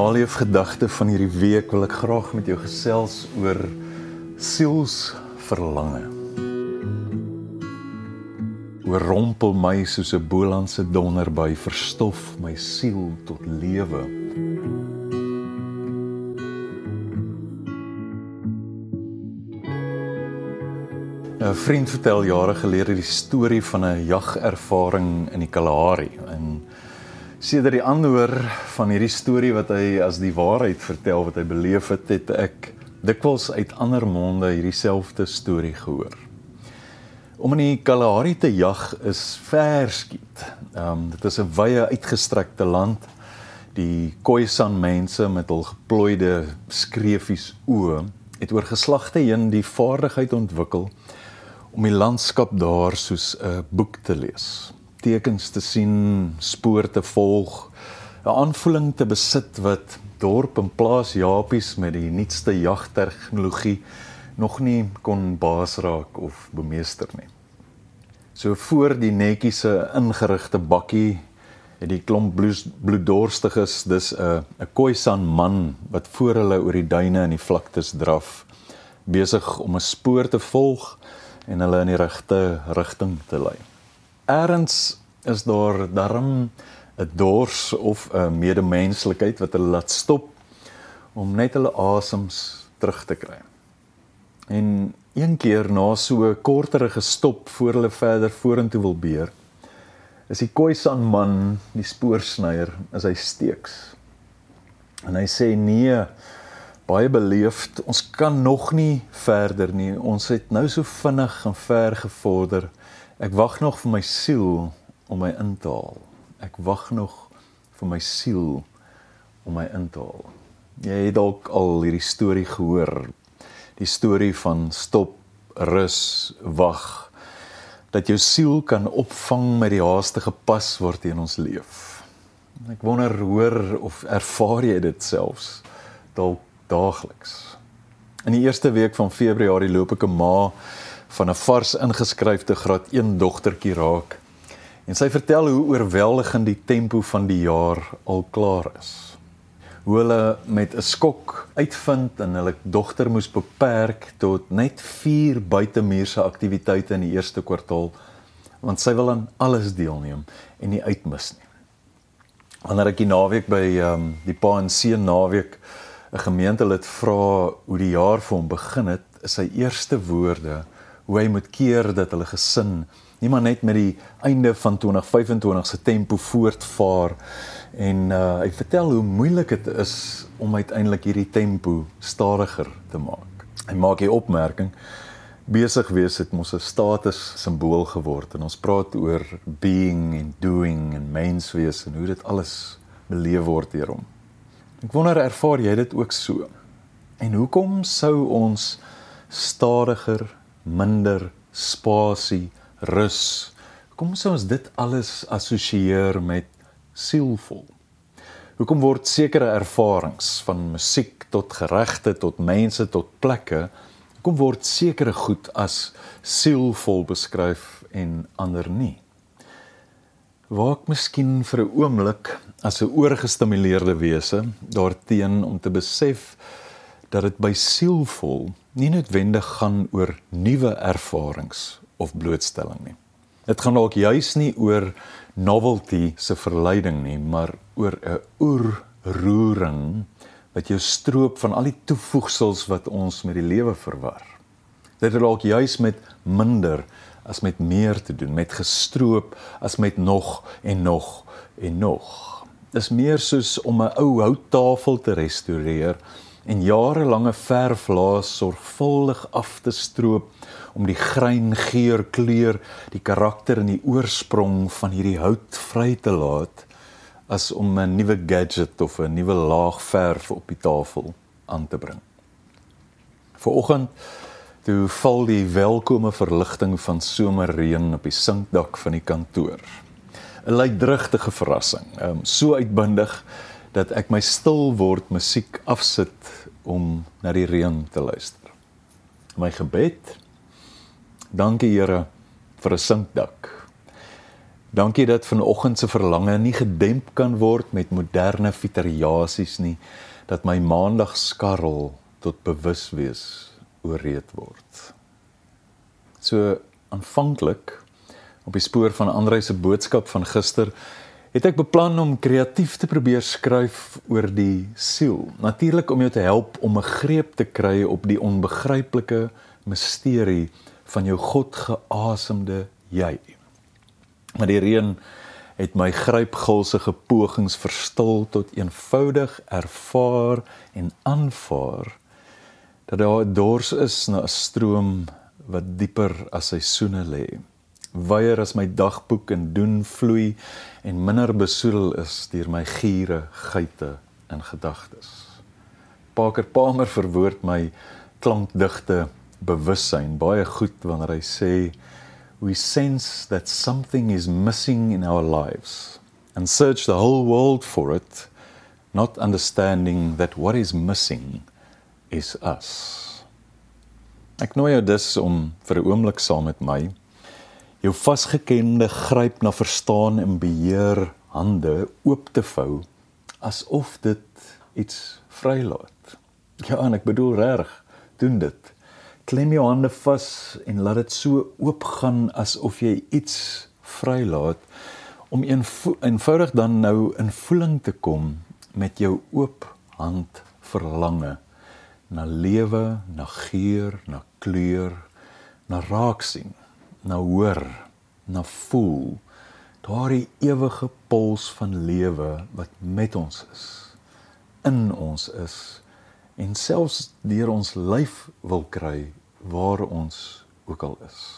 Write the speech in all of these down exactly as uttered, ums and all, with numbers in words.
naleefgedagte van hierdie week wil ek graag met jou gesels oor sielsverlange. Oorrompel my soos 'n bolandse donderbui, verstof my siel tot lewe. 'n Vriend vertel jare gelede die storie van 'n jagervaring in die Kalahari. En sedert die aanhoor van hierdie storie wat hy as die waarheid vertel, wat hy beleef het, het ek dikwels uit ander monde hierdie selfde storie gehoor. Om in die Kalahari te jag is verskiet. Um, dit is 'n wye uitgestrekte land. Die Khoisan mense met hul geplooide skreefies oë het oor geslagte heen die vaardigheid ontwikkel om die landskap daar soos 'n boek te lees. Tekens te sien, spoor te volg, 'n aanvoeling te besit wat dorp en plaas japies met die nuutste jagtegnologie nog nie kon baas raak of bemeester nie. So voor die netjiese ingerigte bakkie het die klomp bloeddorstiges dis 'n 'n Khoisan man wat voor hulle oor die duine en die vlaktes draf, besig om 'n spoor te volg en hulle in die regte rigting te lei. Ergens is daar darm 'n dors of 'n medemenslikheid wat hulle laat stop om net hulle asems terug te kry. En een keer na so 'n korterige stop voor hulle verder vorentoe wil beer, is die Khoisan man, die spoorsnyer, is hy steeks. En hy sê nee, baie beleefd, ons kan nog nie verder nie, ons het nou so vinnig en ver gevorder, ek wag nog vir my siel om my in te haal. Ek wag nog vir my siel om my in te haal. Jy het dalk al hierdie storie gehoor, die storie van stop, rus, wag, dat jou siel kan opvang met die haastige pas waarteen ons leef. Ek wonder, hoor of ervaar jy dit selfs, dalk daagliks. In die eerste week van Februarie loop ek 'n ma van 'n vars ingeskryfde graad een dogtertjie raak, en sy vertel hoe oorweldigend die tempo van die jaar al klaar is. Hoe hulle met 'n skok uitvind en hulle dogter moes beperk tot net vier buitemuurse aktiwiteite in die eerste kwartaal, want sy wil aan alles deelneem en nie uitmis nie. Wanneer ek die naweek by um, die pa en seun naweek 'n gemeentelid vra hoe die jaar vir hom begin het, is sy eerste woorde hoe hy moet keer dat hulle gesin nie maar net met die einde van twintig vyfentwintig se tempo voortvaar, en uh, hy vertel hoe moeilik dit is om uiteindelik hierdie tempo stadiger te maak. Hy maak hier opmerking, besig wees het mos 'n status simbool geword, en ons praat oor being en doing en menswees en hoe dit alles beleef word hierom. Ek wonder, ervaar jy dit ook so? En hoekom sou ons stadiger, minder, spasie, rus, hoekom sou ons dit alles assosieer met sielvol? Hoekom word sekere ervarings, van musiek tot geregte, tot mense, tot plekke, hoekom word sekere goed as sielvol beskryf en ander nie? Waak miskien vir 'n oomblik as 'n oorgestimuleerde wese daarteen om te besef dat dit by sielvol nie noodwendig gaan oor nuwe ervarings of blootstelling nie. Dit gaan dalk juis nie oor novelty se verleiding nie, maar oor 'n oerroering wat jou stroop van al die toevoegsels wat ons met die lewe verwar. Dit het dalk juis met minder as met meer te doen, met gestroop as met nog en nog en nog. Dit is meer soos om 'n ou houttafel te restaureer en jarelange verflaas sorgvuldig af te stroop om die grein, geur, kleur, die karakter en die oorsprong van hierdie hout vry te laat, as om 'n nuwe gadget of 'n nuwe laag verf op die tafel aan te bring. Vanoggend, toe val die welkome verligting van somerreën op die sinkdak van die kantoor. 'n Luidrugtige verrassing, um, so uitbundig, dat ek my stil word musiek afsit om na die reën te luister. My gebed, dankie Here vir 'n sinkdak. Dankie dat vanoggend se verlange nie gedemp kan word met moderne fiteriasies nie, dat my maandag skarrel tot bewuswees oorreed word. So aanvanklik, op die spoor van Andrei se boodskap van gister, het ek beplan om kreatief te probeer skryf oor die siel. Natuurlik om jou te help om 'n greep te kry op die onbegryplike misterie van jou God geasemde jy. Maar die reën het my grypgulsige pogings verstil tot eenvoudig ervaar en aanvaar dat daar 'n dors is na 'n stroom wat dieper as seisoene lê. Weier as my dagboek in doen vloei en minder besoedel is deur my giere, geite en gedagtes. Parker Palmer verwoord my klankdigte bewussyn baie goed wanneer hy sê, we sense that something is missing in our lives and search the whole world for it, not understanding that what is missing is us. Ek nooi jou dus om vir 'n oomblik saam met my jou vasgekende gryp na verstaan en beheer hande oop te vou, asof dit iets vrylaat. Ja, en ek bedoel reg, doen dit. Klem jou hande vas en laat dit so oopgaan asof jy iets vrylaat, om eenvo- eenvoudig dan nou in voeling te kom met jou oop hand verlange, na lewe, na geur, na kleur, na raaksien, na hoor, na voel, daardie ewige pols van lewe wat met ons is, in ons is, en selfs deur ons lyf wil kry, waar ons ook al is.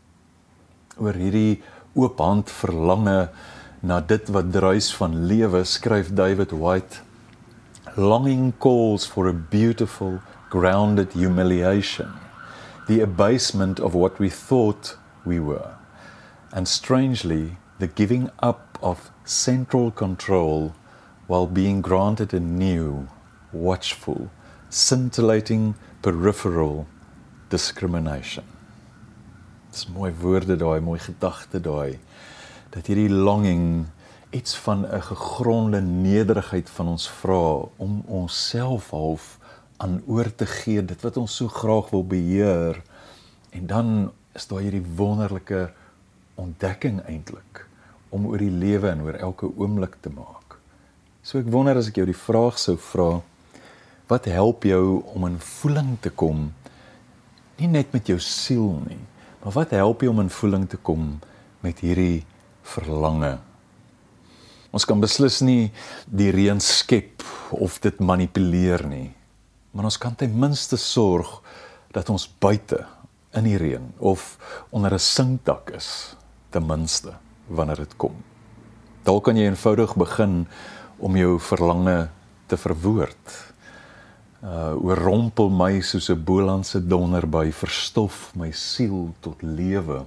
Oor hierdie oop hand verlange na dit wat druis van lewe, skryf David White, longing calls for a beautiful, grounded humiliation, the abasement of what we thought we were, and strangely, the giving up of central control while being granted a new, watchful, scintillating, peripheral discrimination. Dis mooi woorde daai, mooi gedagte daai, dat hierdie longing iets van 'n gegronde nederigheid van ons vra om onsself half aan oor te gee, dit wat ons so graag wil beheer, en dan is daar hierdie wonderlike ontdekking eintlik, om oor die lewe en oor elke oomblik te maak. So ek wonder as ek jou die vraag sou vra, wat help jou om in voeling te kom, nie net met jou siel nie, maar wat help jou om in voeling te kom met hierdie verlange? Ons kan beslis nie die reën skep of dit manipuleer nie, maar ons kan ten minste sorg dat ons buite in die reën of onder 'n sinkdak is, ten minste wanneer dit kom. Daar kan jy eenvoudig begin om jou verlange te verwoord. Uh, oorrompel my soos 'n bolandse donderbui, verstof my siel tot lewe.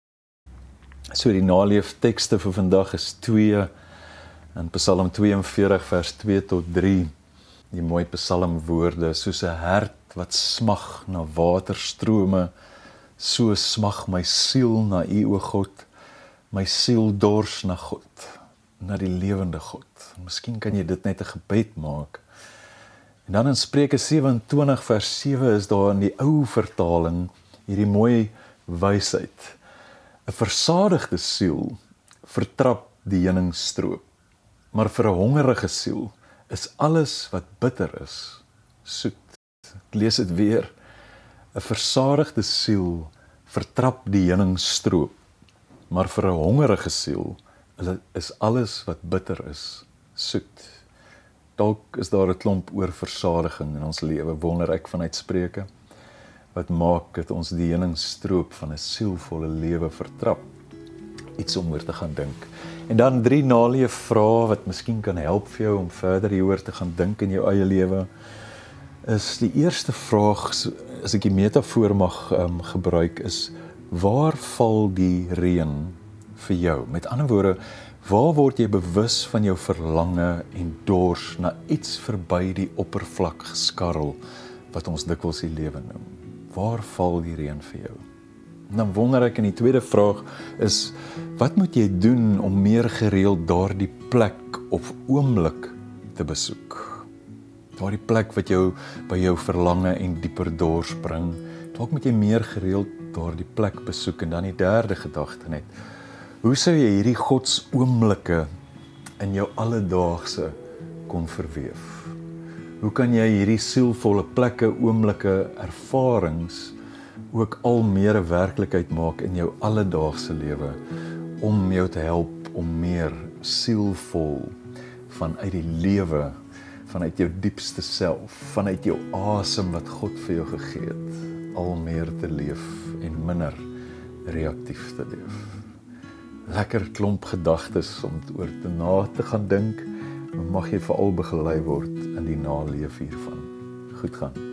So die naleeftekste vir vandag is twee, in Psalm tweeënveertig vers twee tot drie, die mooi psalmwoorde, soos 'n hert wat smag na waterstrome, so smag my siel na U, o God, my siel dors na God, na die lewende God. Miskien kan jy dit net 'n gebed maak. En dan in Spreuke sewe-en-twintig vers sewe is daar in die ou vertaling hierdie mooi wysheid. 'n Versadigde siel vertrap die heuningstroop, maar vir 'n hongerige siel is alles wat bitter is soet. Ek lees dit weer. 'n Versadigde siel vertrap die heuningstroop, maar vir 'n hongerige siel is alles wat bitter is soet. Dalk is daar 'n klomp oor versadiging in ons lewe, wonder ek vanuit Spreuke, wat maak dat ons die heuningstroop van 'n sielvolle lewe vertrap. Iets om oor te gaan dink. En dan drie naleefvrae wat miskien kan help vir jou om verder hieroor te gaan dink in jou eie lewe, is die eerste vraag, as ek die metafoor mag um, gebruik, is, waar val die reën vir jou? Met ander woorde, waar word jy bewus van jou verlange en dors na iets verby die oppervlak geskarrel, wat ons dikwels die lewe noem? Waar val die reën vir jou? Dan wonder ek in die tweede vraag is, wat moet jy doen om meer gereeld daardie plek of oomblik te besoek? Daardie plek wat jou by jou verlange en dieper dors bring. Dalk moet jy meer gereeld daardie plek besoek. En dan die derde gedagte net. Hoe sou jy hierdie Gods oomblikke in jou alledaagse kon verweef? Hoe kan jy hierdie sielvolle plekke, oomblikke, ervarings ook al meer 'n werklikheid maak in jou alledaagse lewe om jou te help om meer sielvol vanuit die lewe, vanuit jou diepste self, vanuit jou asem wat God vir jou gegee het, al meer te leef en minder reaktief te leef. Lekker klomp gedagtes om oor te na te gaan dink, maar mag jy veral begelei word in die naleef hiervan. Goed gaan.